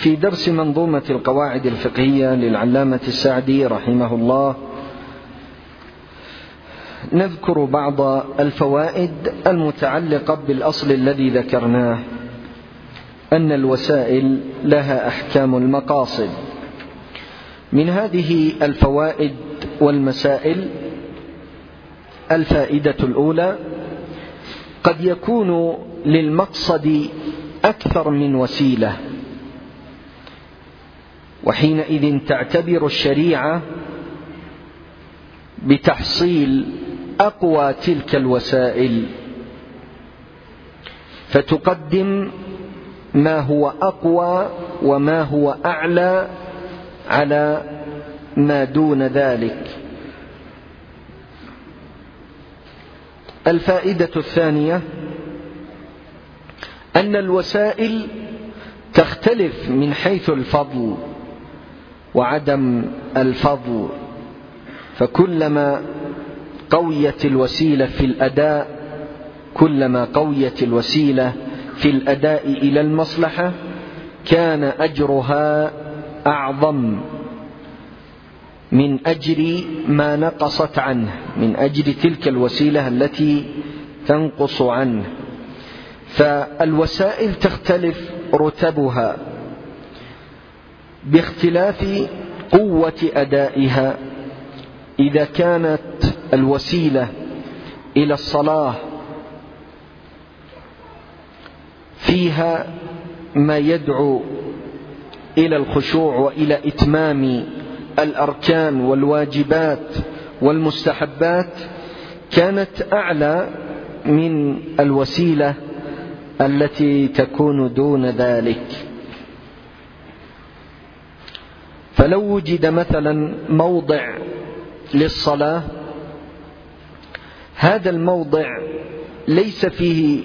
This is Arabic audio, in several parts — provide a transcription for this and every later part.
في درس منظومة القواعد الفقهية للعلامة السعدي رحمه الله نذكر بعض الفوائد المتعلقة بالأصل الذي ذكرناه، أن الوسائل لها أحكام المقاصد. من هذه الفوائد والمسائل الفائدة الأولى: قد يكون للمقصد أكثر من وسيلة، وحينئذ تعتبر الشريعة بتحصيل أقوى تلك الوسائل، فتقدم ما هو أقوى وما هو أعلى على ما دون ذلك. الفائدة الثانية: أن الوسائل تختلف من حيث الفضل وعدم الفضل، فكلما قويت الوسيلة في الأداء، كلما قويت الوسيلة في الأداء إلى المصلحة كان أجرها أعظم من أجر ما نقصت عنه، من أجر تلك الوسيلة التي تنقص عنه. فالوسائل تختلف رتبها باختلاف قوة أدائها. إذا كانت الوسيلة إلى الصلاة فيها ما يدعو إلى الخشوع وإلى إتمام الأركان والواجبات والمستحبات، كانت أعلى من الوسيلة التي تكون دون ذلك. فلو وجد مثلا موضع للصلاة، هذا الموضع ليس فيه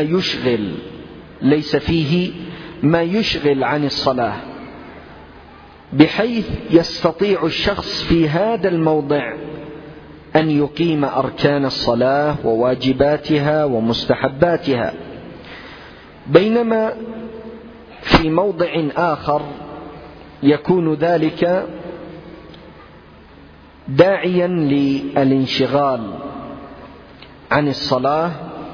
ما يشغل عن الصلاة، بحيث يستطيع الشخص في هذا الموضع أن يقيم أركان الصلاة وواجباتها ومستحباتها، بينما في موضع آخر يكون ذلك داعيا للانشغال عن الصلاة،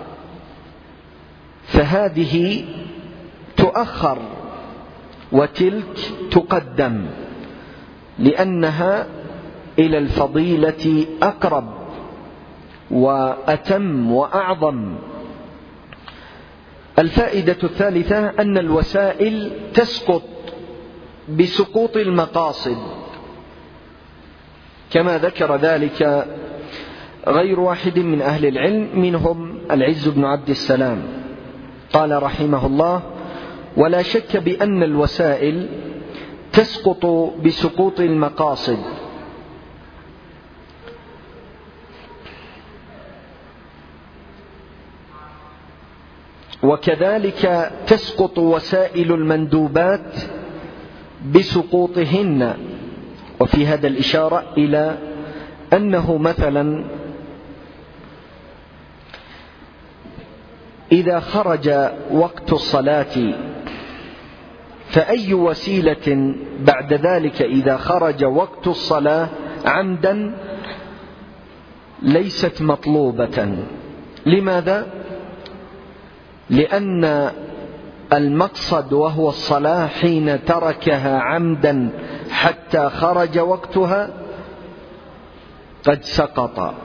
فهذه تؤخر وتلك تقدم، لأنها إلى الفضيلة أقرب وأتم وأعظم. الفائدة الثالثة: أن الوسائل تسقط بسقوط المقاصد، كما ذكر ذلك غير واحد من أهل العلم، منهم العز بن عبد السلام، قال رحمه الله: ولا شك بأن الوسائل تسقط بسقوط المقاصد، وكذلك تسقط وسائل المندوبات بسقوطهن. وفي هذا الإشارة إلى أنه مثلا إذا خرج وقت الصلاة، فأي وسيلة بعد ذلك إذا خرج وقت الصلاة عمدا ليست مطلوبة. لماذا؟ لأن المقصد وهو الصلاة حين تركها عمدا حتى خرج وقتها قد سقط،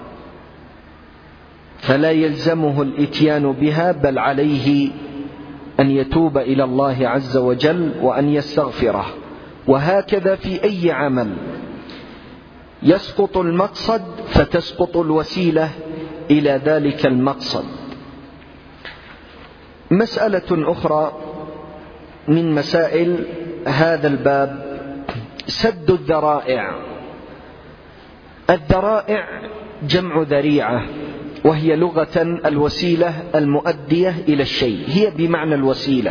فلا يلزمه الإتيان بها، بل عليه أن يتوب إلى الله عز وجل وأن يستغفره. وهكذا في أي عمل يسقط المقصد فتسقط الوسيلة إلى ذلك المقصد. مسألة أخرى من مسائل هذا الباب: سد الذرائع. الذرائع جمع ذريعة، وهي لغة الوسيلة المؤدية إلى الشيء، هي بمعنى الوسيلة،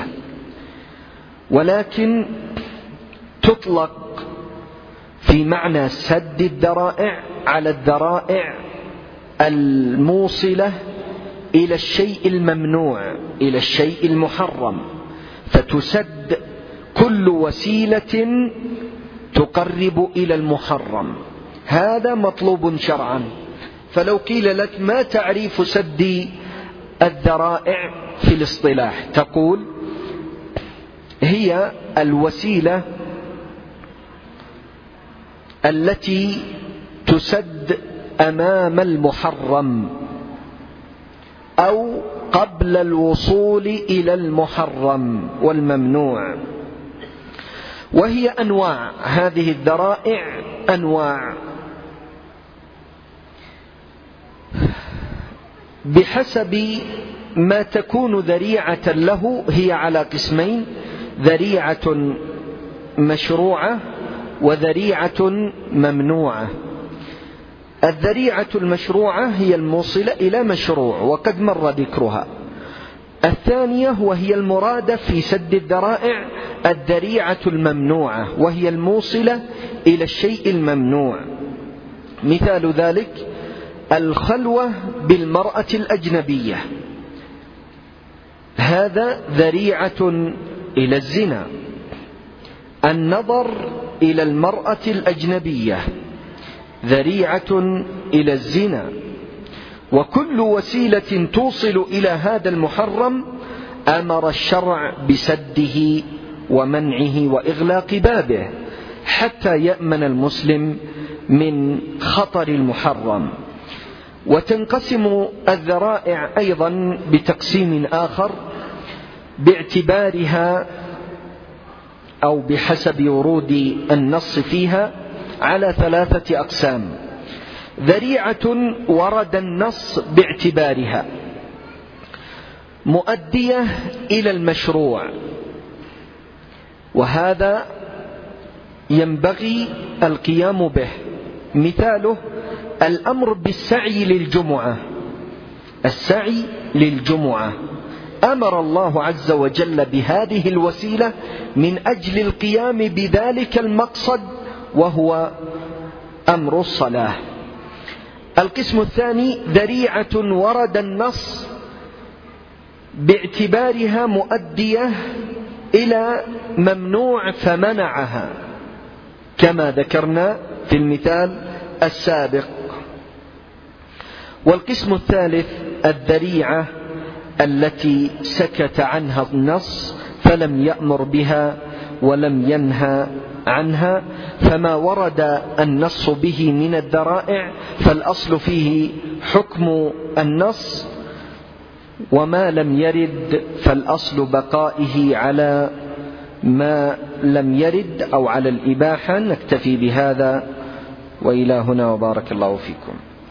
ولكن تطلق في معنى سد الذرائع على الذرائع الموصلة إلى الشيء الممنوع، إلى الشيء المحرم، فتسد كل وكل وسيلة تقرب إلى المحرم. هذا مطلوب شرعا. فلو قيل لك ما تعريف سد الذرائع في الاصطلاح، تقول هي الوسيلة التي تسد أمام المحرم أو قبل الوصول إلى المحرم والممنوع. وهي أنواع، هذه الذرائع أنواع بحسب ما تكون ذريعة له. هي على قسمين: ذريعة مشروعة وذريعة ممنوعة. الذريعة المشروعة هي الموصلة إلى مشروع وقد مر ذكرها. الثانية وهي المرادة في سد الذرائع الذريعة الممنوعة، وهي الموصلة إلى الشيء الممنوع. مثال ذلك الخلوة بالمرأة الأجنبية، هذا ذريعة إلى الزنا. النظر إلى المرأة الأجنبية ذريعة إلى الزنا. وكل وسيلة توصل إلى هذا المحرم أمر الشرع بسده ومنعه وإغلاق بابه حتى يأمن المسلم من خطر المحرم. وتنقسم الذرائع أيضا بتقسيم آخر باعتبارها أو بحسب ورود النص فيها على 3 أقسام: ذريعة ورد النص باعتبارها مؤدية إلى المشروع، وهذا ينبغي القيام به. مثاله الأمر بالسعي للجمعة. السعي للجمعة أمر الله عز وجل بهذه الوسيلة من أجل القيام بذلك المقصد، وهو أمر الصلاة. القسم الثاني ذريعة ورد النص باعتبارها مؤدية إلى ممنوع فمنعها، كما ذكرنا في المثال السابق. والقسم الثالث الذريعة التي سكت عنها النص فلم يأمر بها ولم ينهى عنها، فما ورد النص به من الذرائع فالأصل فيه حكم النص، وما لم يرد فالأصل بقائه على ما لم يرد أو على الإباحة. نكتفي بهذا وإلى هنا وبارك الله فيكم.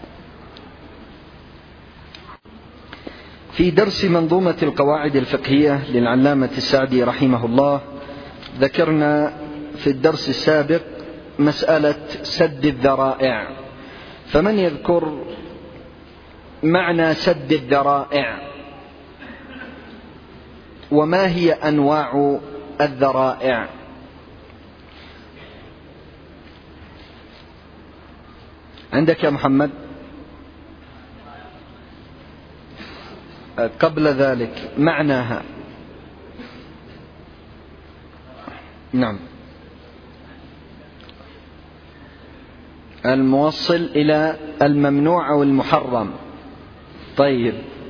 في درس منظومة القواعد الفقهية للعلامة السعدي رحمه الله ذكرنا في الدرس السابق مسألة سد الذرائع، فمن يذكر معنى سد الذرائع وما هي أنواع الذرائع؟ عندك يا محمد؟ قبل ذلك معناها. نعم، الموصل إلى الممنوع أو المحرم. طيب،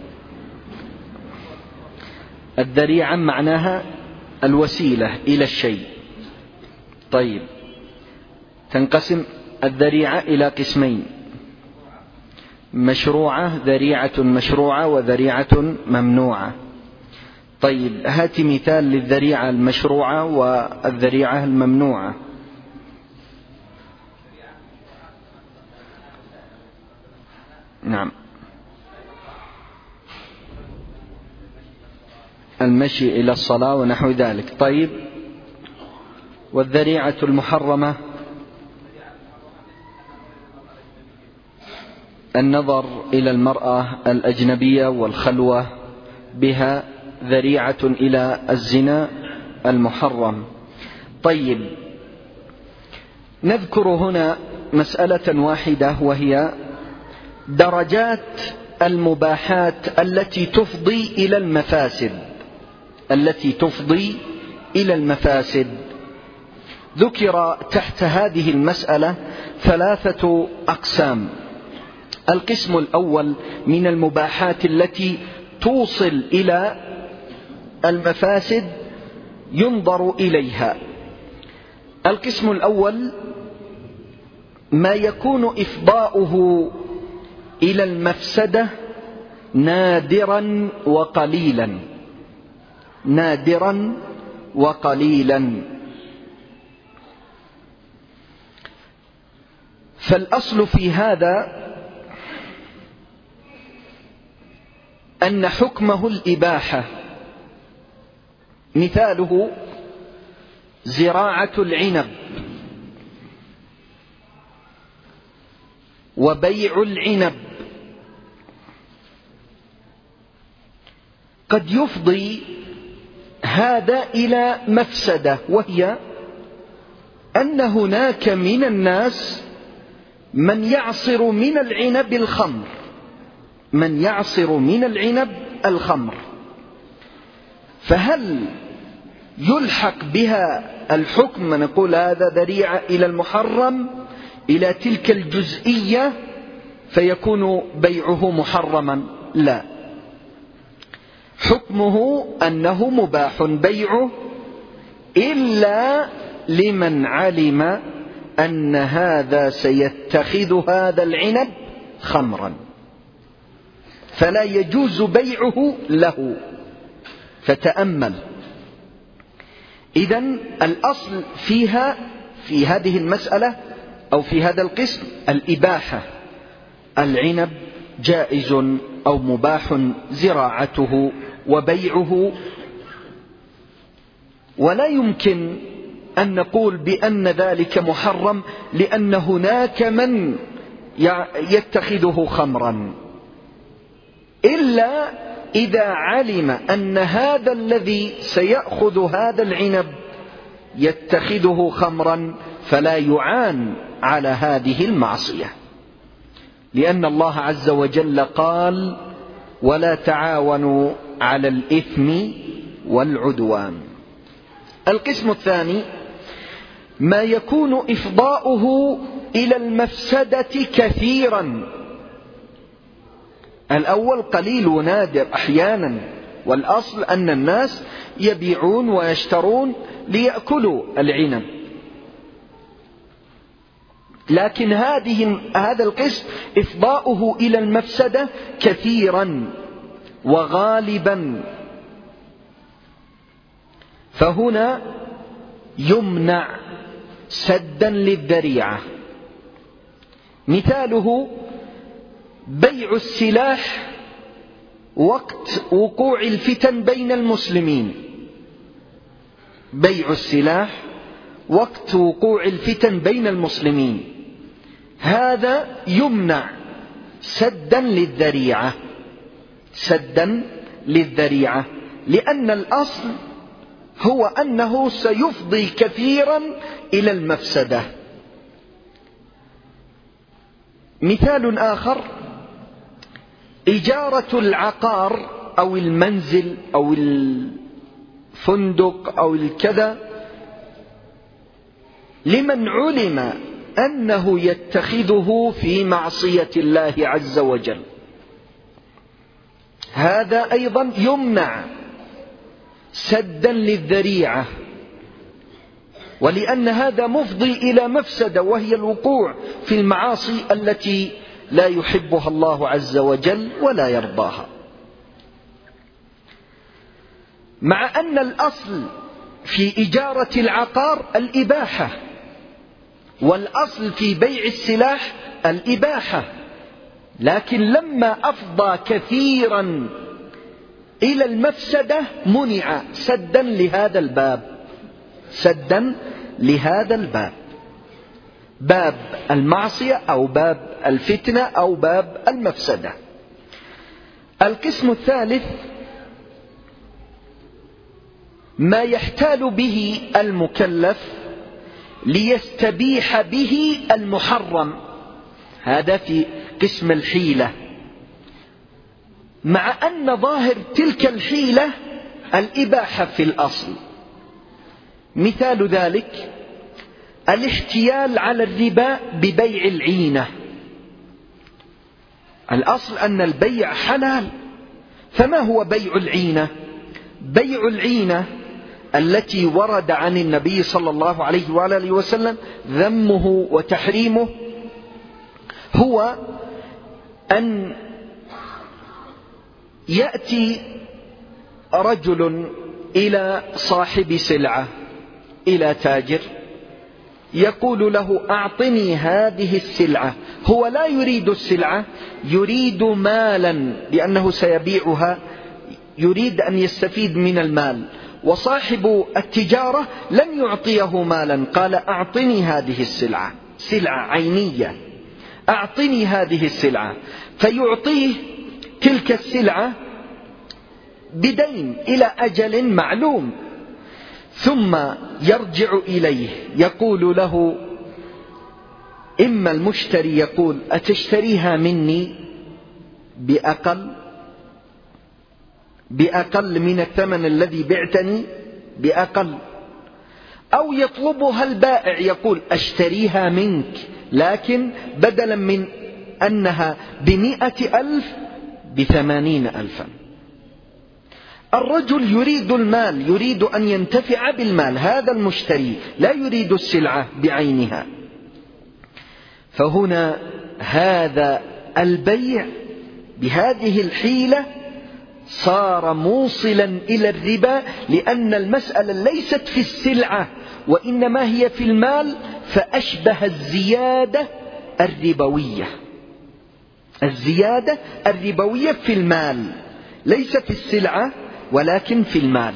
الذريعة معناها الوسيلة إلى الشيء. طيب، تنقسم الذريعة إلى قسمين: مشروعة، ذريعة مشروعة، وذريعة ممنوعة. طيب، هات مثال للذريعة المشروعة والذريعة الممنوعة. نعم، المشي إلى الصلاة ونحو ذلك. طيب، والذريعة المحرمة؟ النظر إلى المرأة الأجنبية والخلوة بها ذريعة إلى الزنا المحرم. طيب، نذكر هنا مسألة واحدة، وهي درجات المباحات التي تفضي إلى المفاسد. ذكر تحت هذه المسألة 3 أقسام. القسم الأول من المباحات التي توصل إلى المفاسد ينظر إليها. القسم الأول ما يكون إفضاؤه إلى المفسدة نادرا وقليلا، نادرا وقليلا. فالأصل في هذا أن حكمه الإباحة. مثاله زراعة العنب وبيع العنب. قد يفضي هذا إلى مفسدة، وهي أن هناك من الناس من يعصر من العنب الخمر، من يعصر من العنب الخمر. فهل يلحق بها الحكم نقول هذا ذريعة إلى المحرم، إلى تلك الجزئية فيكون بيعه محرما؟ لا، حكمه أنه مباح بيعه إلا لمن علم أن هذا سيتخذ هذا العنب خمرا، فلا يجوز بيعه له. فتأمل، إذن الأصل فيها في هذه المسألة أو في هذا القسم الإباحة. العنب جائز أو مباح زراعته وبيعه، ولا يمكن أن نقول بأن ذلك محرم لأن هناك من يتخذه خمرا، إلا إذا علم أن هذا الذي سيأخذ هذا العنب يتخذه خمرا فلا يعان على هذه المعصية، لأن الله عز وجل قال: ولا تعاونوا على الإثم والعدوان. القسم الثاني ما يكون إفضاؤه إلى المفسدة كثيرا. الأول قليل ونادر أحيانا، والأصل أن الناس يبيعون ويشترون ليأكلوا العنب. لكن هذا القسم إفضاؤه إلى المفسدة كثيرا وغالبا، فهنا يمنع سدا للذريعة. مثاله بيع السلاح وقت وقوع الفتن بين المسلمين. بيع السلاح وقت وقوع الفتن بين المسلمين، هذا يمنع سدا للذريعة، سدا للذريعة، لأن الأصل هو أنه سيفضي كثيرا إلى المفسدة. مثال آخر إجارة العقار أو المنزل أو الفندق أو الكذا لمن علم أنه يتخذه في معصية الله عز وجل، هذا أيضا يمنع سدا للذريعة، ولأن هذا مفضي إلى مفسدة وهي الوقوع في المعاصي التي لا يحبها الله عز وجل ولا يرضاها. مع أن الأصل في إجارة العقار الإباحة، والأصل في بيع السلاح الإباحة، لكن لما أفضى كثيرا إلى المفسدة منع سدا لهذا الباب، سدا لهذا الباب، باب المعصية أو باب الفتنة أو باب المفسدة. القسم الثالث ما يحتال به المكلف ليستبيح به المحرم، هذا في قسم الحيلة، مع أن ظاهر تلك الحيلة الإباحة في الأصل. مثال ذلك الاحتيال على الربا ببيع العينة. الأصل أن البيع حلال، فما هو بيع العينة؟ بيع العينة التي ورد عن النبي صلى الله عليه وآله وسلم ذمه وتحريمه هو أن يأتي رجل إلى صاحب سلعة، إلى تاجر، يقول له أعطني هذه السلعة. هو لا يريد السلعة، يريد مالا، لأنه سيبيعها، يريد أن يستفيد من المال. وصاحب التجارة لم يعطيه مالا، قال أعطني هذه السلعة، سلعة عينية، أعطني هذه السلعة، فيعطيه تلك السلعة بدين إلى أجل معلوم، ثم يرجع إليه يقول له، إما المشتري يقول أتشتريها مني بأقل من الثمن الذي بعتني بأقل، أو يطلبها البائع يقول أشتريها منك لكن بدلا من أنها ب100,000 ب80,000. الرجل يريد المال، يريد أن ينتفع بالمال، هذا المشتري لا يريد السلعة بعينها. فهنا هذا البيع بهذه الحيلة صار موصلا إلى الربا، لأن المسألة ليست في السلعة وإنما هي في المال، فأشبه الزيادة الربوية. الزيادة الربوية في المال، ليس في السلعة ولكن في المال.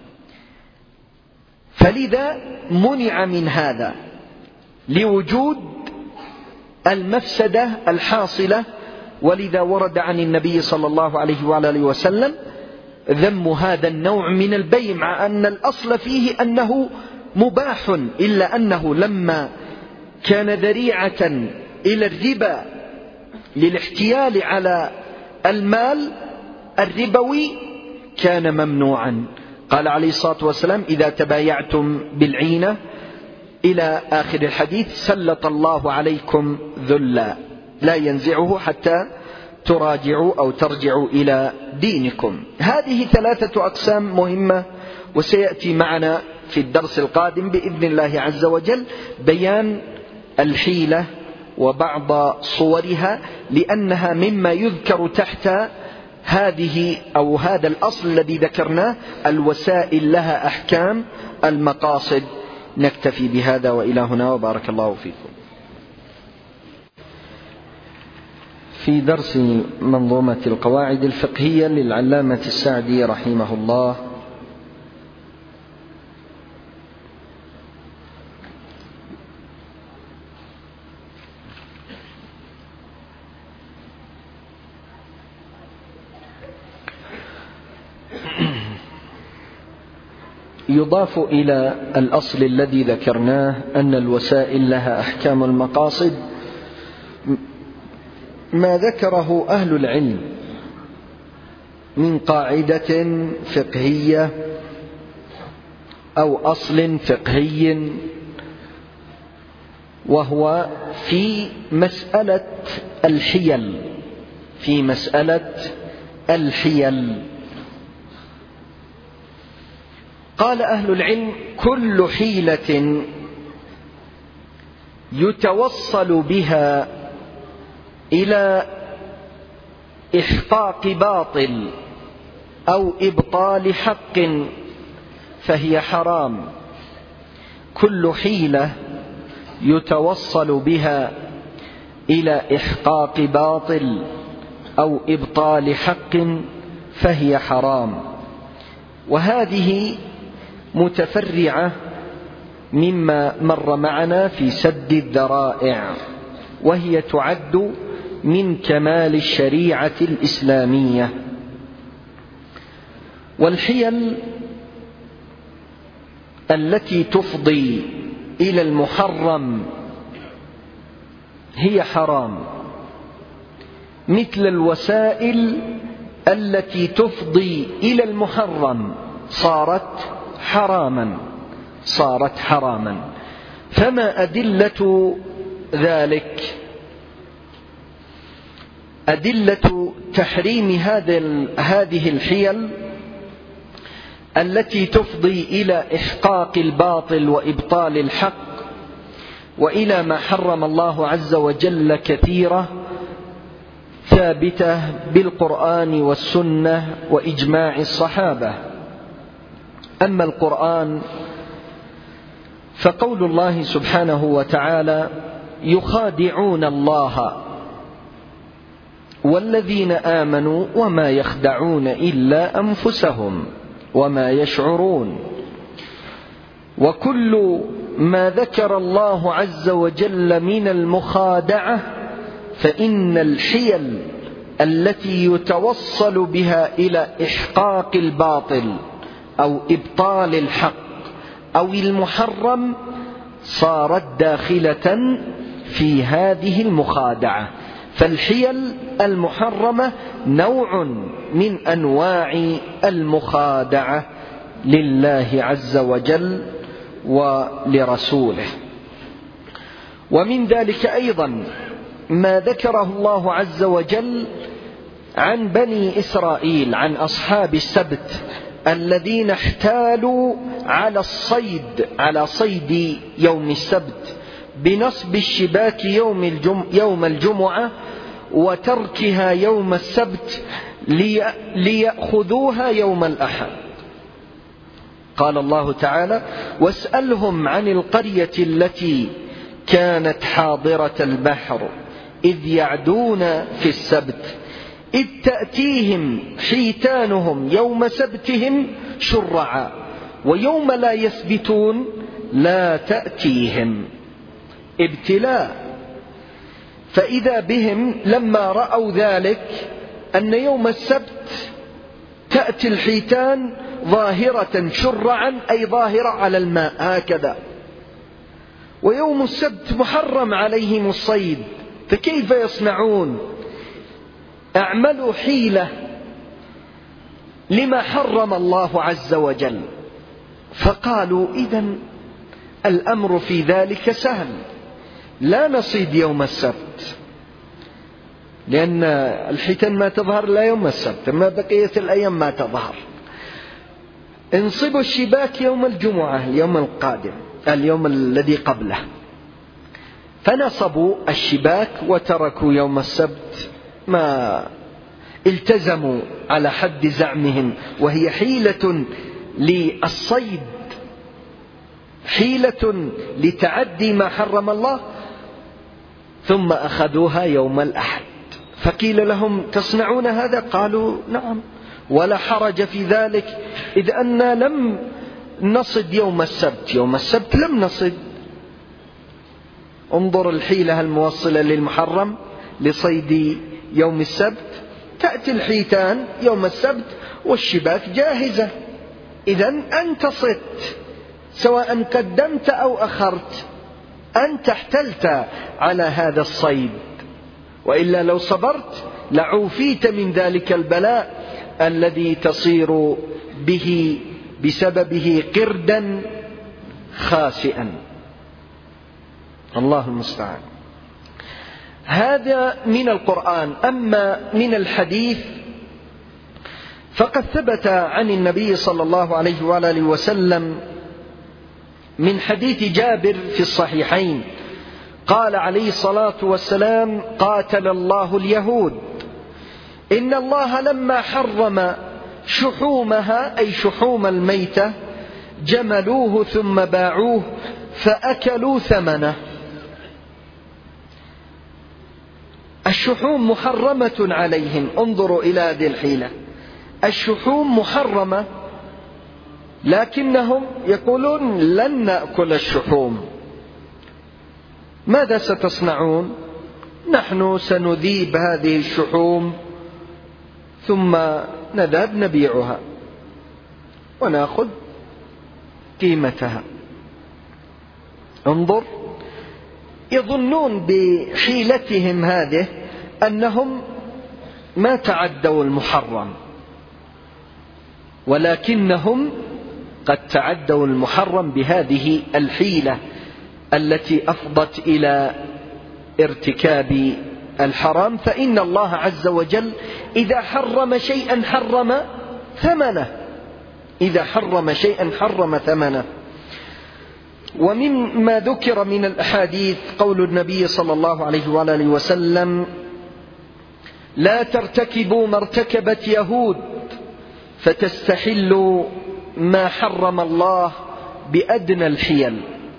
فلذا منع من هذا لوجود المفسدة الحاصلة، ولذا ورد عن النبي صلى الله عليه وآله وسلم ذم هذا النوع من البيع، مع أن الأصل فيه أنه مباح، إلا أنه لما كان ذريعة إلى الربا للاحتيال على المال الربوي كان ممنوعا. قال عليه الصلاة والسلام إذا تبايعتم بالعينة إلى آخر الحديث سلط الله عليكم ذلا لا ينزعه حتى تراجعوا أو ترجعوا إلى دينكم. هذه 3 أقسام مهمة، وسيأتي معنا في الدرس القادم بإذن الله عز وجل بيان الحيلة وبعض صورها، لأنها مما يذكر تحت هذه أو هذا الأصل الذي ذكرناه، الوسائل لها أحكام المقاصد. نكتفي بهذا وإلى هنا، وبارك الله فيكم. في درس منظومة القواعد الفقهية للعلامة السعدي رحمه الله، يضاف إلى الأصل الذي ذكرناه أن الوسائل لها أحكام المقاصد ما ذكره أهل العلم من قاعدة فقهية أو أصل فقهي، وهو في مسألة الحيل. في مسألة الحيل قال أهل العلم كل حيلة يتوصل بها إلى إحقاق باطل أو إبطال حق فهي حرام. كل حيلة يتوصل بها إلى إحقاق باطل أو إبطال حق فهي حرام. وهذه متفرعة مما مر معنا في سد الذرائع، وهي تعد من كمال الشريعة الإسلامية. والحيل التي تفضي إلى المحرم هي حرام، مثل الوسائل التي تفضي إلى المحرم صارت حراما. فما أدلة ذلك؟ أدلة تحريم هذه الحيل التي تفضي إلى إحقاق الباطل وإبطال الحق وإلى ما حرم الله عز وجل كثيرة ثابتة بالقرآن والسنة وإجماع الصحابة. أما القرآن فقول الله سبحانه وتعالى: يخادعون الله والذين آمنوا وما يخدعون إلا أنفسهم وما يشعرون. وكل ما ذكر الله عز وجل من المخادعة فإن الحيل التي يتوصل بها إلى إحقاق الباطل أو إبطال الحق أو المحرم صارت داخلة في هذه المخادعة. فالحيل المحرمة نوع من أنواع المخادعة لله عز وجل ولرسوله. ومن ذلك أيضا ما ذكره الله عز وجل عن بني إسرائيل، عن أصحاب السبت الذين احتالوا على صيد يوم السبت بنصب الشباك يوم الجمعة وتركها يوم السبت ليأخذوها يوم الأحد. قال الله تعالى: واسألهم عن القرية التي كانت حاضرة البحر إذ يعدون في السبت إذ تأتيهم حيتانهم يوم سبتهم شرعا ويوم لا يسبتون لا تأتيهم. ابتلاء. فإذا بهم لما رأوا ذلك أن يوم السبت تأتي الحيتان ظاهرة شرعا أي ظاهرة على الماء هكذا، ويوم السبت محرم عليهم الصيد، فكيف يصنعون؟ اعملوا حيلة لما حرم الله عز وجل. فقالوا: إذن الأمر في ذلك سهل، لا نصيد يوم السبت، لأن الحيتان ما تظهر لا يوم السبت، ما بقية الأيام ما تظهر. انصبوا الشباك يوم الجمعة، اليوم القادم، اليوم الذي قبله. فنصبوا الشباك وتركوا يوم السبت، ما التزموا على حد زعمهم، وهي حيلة للصيد، حيلة لتعدي ما حرم الله، ثم أخذوها يوم الأحد. فقيل لهم: تصنعون هذا؟ قالوا: نعم، ولا حرج في ذلك، إذ أننا لم نصد يوم السبت، يوم السبت لم نصد. انظر الحيلة الموصلة للمحرم لصيد يوم السبت، تأتي الحيتان يوم السبت والشباك جاهزة، إذن أنت صدت، سواء قدمت أو أخرت، أنت احتلت على هذا الصيد، وإلا لو صبرت لعوفيت من ذلك البلاء الذي تصير به بسببه قردا خاسئا. الله المستعان. هذا من القرآن. أما من الحديث فقد ثبت عن النبي صلى الله عليه وآله وسلم من حديث جابر في الصحيحين قال عليه الصلاة والسلام: قاتل الله اليهود، إن الله لما حرم شحومها أي شحوم الميتة جملوه ثم باعوه فأكلوا ثمنه. الشحوم محرمة عليهم. انظروا إلى هذه الحيلة، الشحوم محرمة، لكنهم يقولون: لن نأكل الشحوم. ماذا ستصنعون؟ نحن سنذيب هذه الشحوم ثم نذهب نبيعها ونأخذ قيمتها. انظر، يظنون بحيلتهم هذه أنهم ما تعدوا المحرم، ولكنهم قد تعدوا المحرم بهذه الحيلة التي أفضت إلى ارتكاب الحرام، فإن الله عز وجل إذا حرم شيئا حرم ثمنه، إذا حرم شيئا حرم ثمنه. ومما ذكر من الأحاديث قول النبي صلى الله عليه وآله وسلم: لا ترتكبوا ما ارتكبت يهود فتستحلوا ما حرم الله بأدنى الحيل.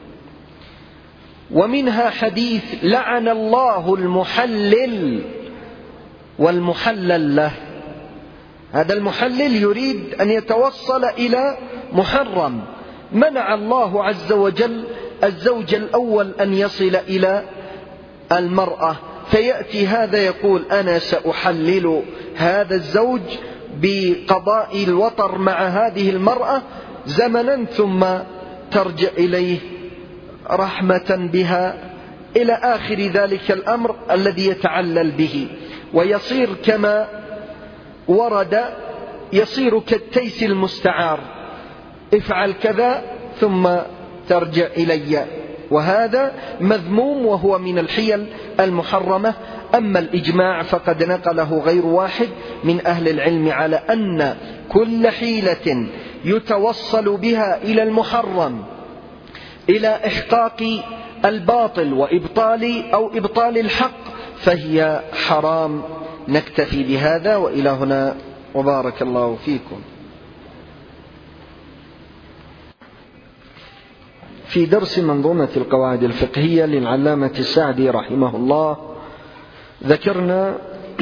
ومنها حديث: لعن الله المحلل والمحلل له. هذا المحلل يريد أن يتوصل إلى محرم، منع الله عز وجل الزوج الأول أن يصل إلى المرأة، فيأتي هذا يقول: أنا سأحلل هذا الزوج بقضاء الوطر مع هذه المرأة زمنا، ثم ترجع إليه رحمة بها، إلى آخر ذلك الأمر الذي يتعلل به، ويصير كما ورد، يصير كالتيس المستعار: افعل كذا ثم ترجع إلي. وهذا مذموم وهو من الحيل المحرمة. أما الإجماع فقد نقله غير واحد من أهل العلم على أن كل حيلة يتوصل بها إلى المحرم، إلى إحقاق الباطل وإبطال أو إبطال الحق، فهي حرام. نكتفي بهذا وإلى هنا، وبارك الله فيكم. في درس منظومة القواعد الفقهية للعلامة السعدي رحمه الله ذكرنا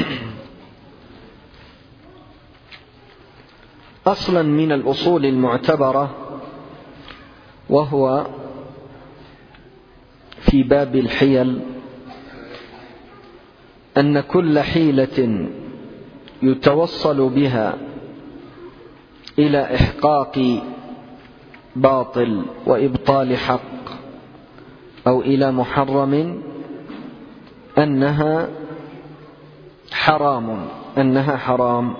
أصلا من الأصول المعتبرة، وهو في باب الحيل أن كل حيلة يتوصل بها إلى إحقاق باطل وإبطال حق أو إلى محرم أنها حرام.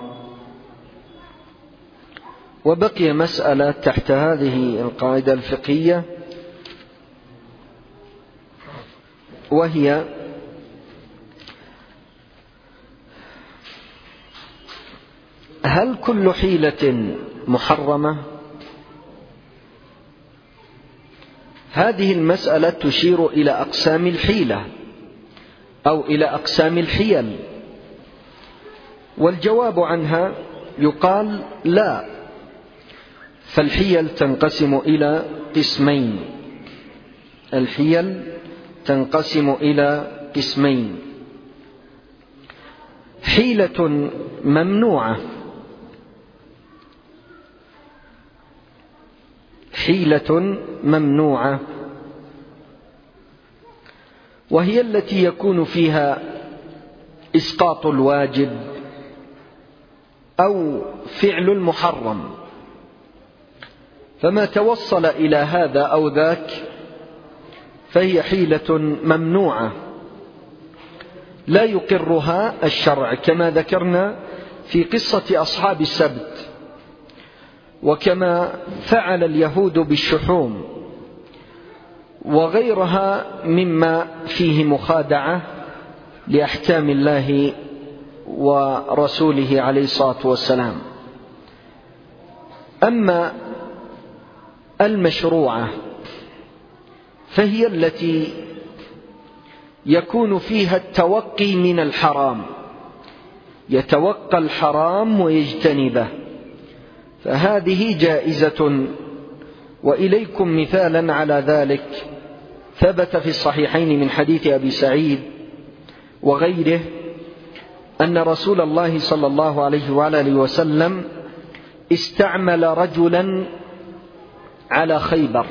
وبقي مسألة تحت هذه القاعدة الفقهية، وهي هل كل حيلة محرمة؟ هذه المسألة تشير إلى أقسام الحيلة أو إلى أقسام الحيل، والجواب عنها يقال لا، فالحيل تنقسم إلى قسمين. الحيل تنقسم إلى قسمين: حيلة ممنوعة، حيلة ممنوعة وهي التي يكون فيها إسقاط الواجب أو فعل المحرم، فما توصل إلى هذا أو ذاك فهي حيلة ممنوعة لا يقرها الشرع، كما ذكرنا في قصة أصحاب السبت، وكما فعل اليهود بالشحوم وغيرها مما فيه مخادعة لأحكام الله ورسوله عليه الصلاة والسلام. أما المشروعة فهي التي يكون فيها التوقي من الحرام، يتوقى الحرام ويجتنبه، فهذه جائزة. وإليكم مثالا على ذلك ثبت في الصحيحين من حديث أبي سعيد وغيره أن رسول الله صلى الله عليه وآله وسلم استعمل رجلا على خيبر،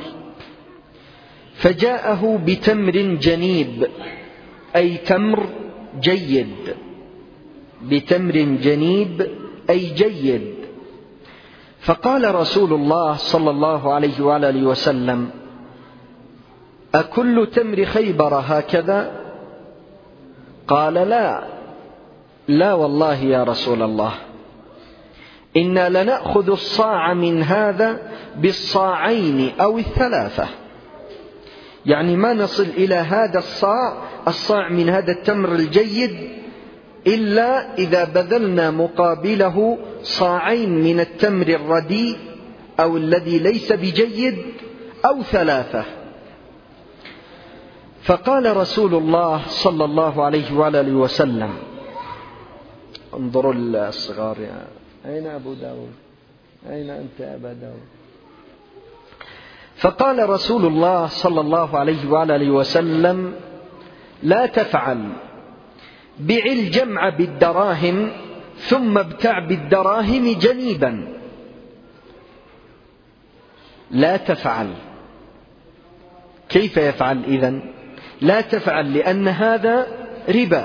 فجاءه بتمر جنيب، أي تمر جيد، بتمر جنيب أي جيد. فقال رسول الله صلى الله عليه وآله وسلم: أكل تمر خيبر هكذا؟ قال: لا والله يا رسول الله، إنا لنأخذ الصاع من هذا بالصاعين أو الثلاثة، يعني ما نصل إلى هذا الصاع من هذا التمر الجيد إلا إذا بذلنا مقابله صاعين من التمر الرديء أو الذي ليس بجيد أو 3. فقال رسول الله صلى الله عليه وآله وسلم، انظروا الصغار، أين أبو داود؟ أين أنت أبا داود؟ فقال رسول الله صلى الله عليه وآله وسلم: لا تفعل، بع الجمع بالدراهم ثم ابتع بالدراهم جنيبا. لا تفعل. كيف يفعل إذن؟ لا تفعل لأن هذا ربا.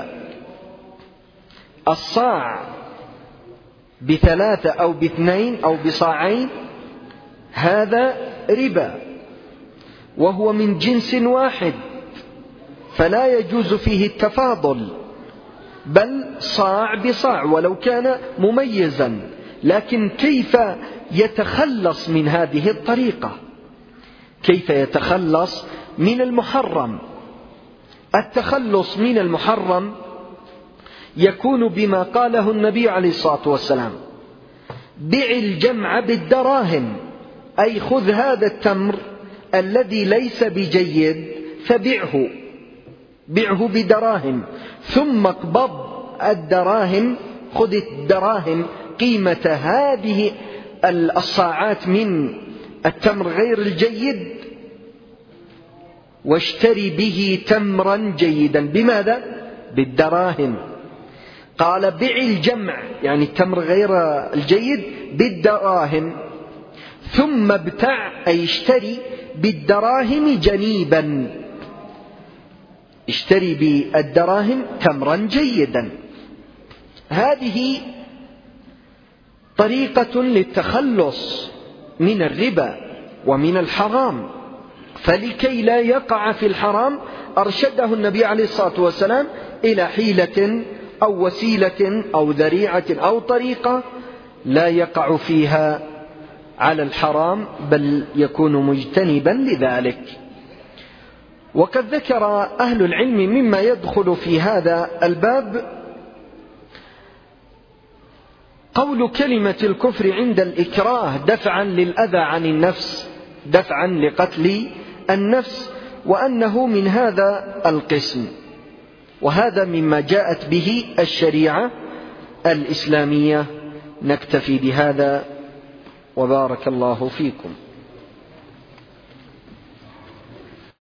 الصاع ب3 أو ب2 أو بصاعين هذا ربا، وهو من جنس واحد، فلا يجوز فيه التفاضل، بل صاع بصاع ولو كان مميزا. لكن كيف يتخلص من هذه الطريقة؟ كيف يتخلص من المحرم؟ التخلص من المحرم يكون بما قاله النبي عليه الصلاة والسلام: بع الجمع بالدراهم، أي خذ هذا التمر الذي ليس بجيد فبعه بدراهم، ثم اقبض الدراهم، خذ الدراهم قيمة هذه الصاعات من التمر غير الجيد، واشتري به تمرا جيدا. بماذا؟ بالدراهم. قال بع الجمع يعني التمر غير الجيد بالدراهم، ثم ابتع أي اشتري بالدراهم جنيبا، اشتري بالدراهم تمرا جيدا. هذه طريقة للتخلص من الربا ومن الحرام. فلكي لا يقع في الحرام أرشده النبي عليه الصلاة والسلام إلى حيلة أو وسيلة أو ذريعة أو طريقة لا يقع فيها على الحرام، بل يكون مجتنبا لذلك. وقد ذكر أهل العلم مما يدخل في هذا الباب قول كلمة الكفر عند الإكراه دفعا للأذى عن النفس، دفعا لقتل النفس، وأنه من هذا القسم، وهذا مما جاءت به الشريعة الإسلامية. نكتفي بهذا، وبارك الله فيكم.